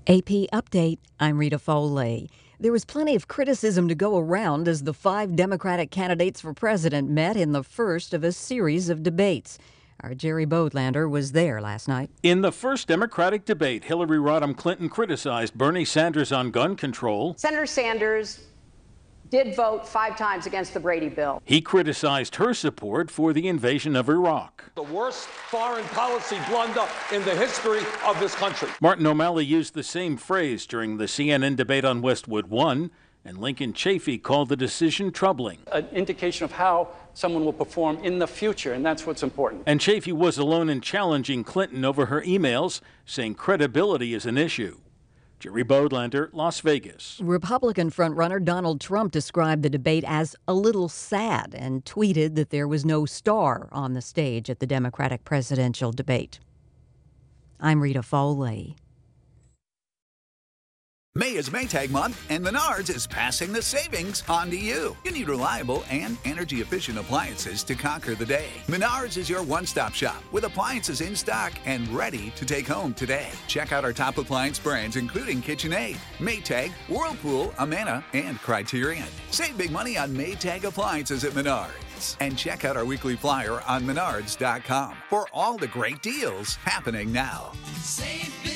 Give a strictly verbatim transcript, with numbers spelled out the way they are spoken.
A P Update, I'm Rita Foley. There was plenty of criticism to go around as the five Democratic candidates for president met in the first of a series of debates. Our Jerry Bodlander was there last night. In the first Democratic debate, Hillary Rodham Clinton criticized Bernie Sanders on gun control. Senator Sanders did vote five times against the Brady bill. He criticized her support for the invasion of Iraq. The worst foreign policy blunder in the history of this country. Martin O'Malley used the same phrase during the C N N debate on Westwood One, and Lincoln Chafee called the decision troubling. An indication of how someone will perform in the future, and that's what's important. And Chafee was alone in challenging Clinton over her emails, saying credibility is an issue. Jerry Bodlander, Las Vegas. Republican frontrunner Donald Trump described the debate as a little sad and tweeted that there was no star on the stage at the Democratic presidential debate. I'm Rita Foley. May is Maytag month, and Menards is passing the savings on to you. You need reliable and energy-efficient appliances to conquer the day. Menards is your one-stop shop with appliances in stock and ready to take home today. Check out our top appliance brands, including KitchenAid, Maytag, Whirlpool, Amana, and Criterion. Save big money on Maytag appliances at Menards. And check out our weekly flyer on menards dot com for all the great deals happening now. Save